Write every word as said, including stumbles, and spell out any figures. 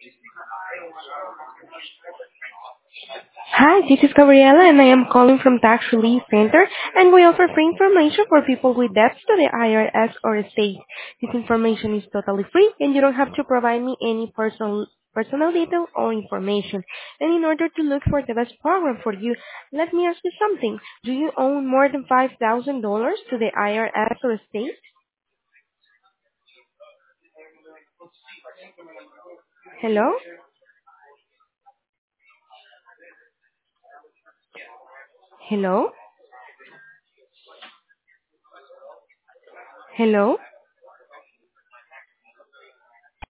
Hi, this is Gabriela, and I am calling from Tax Relief Center, and we offer free information for people with debts to the I R S or state. This information is totally free, and you don't have to provide me any personal personal detail or information. And in order to look for the best program for you, let me ask you something. Do you own more than five thousand dollars to the I R S or state? Hello? Hello? Hello?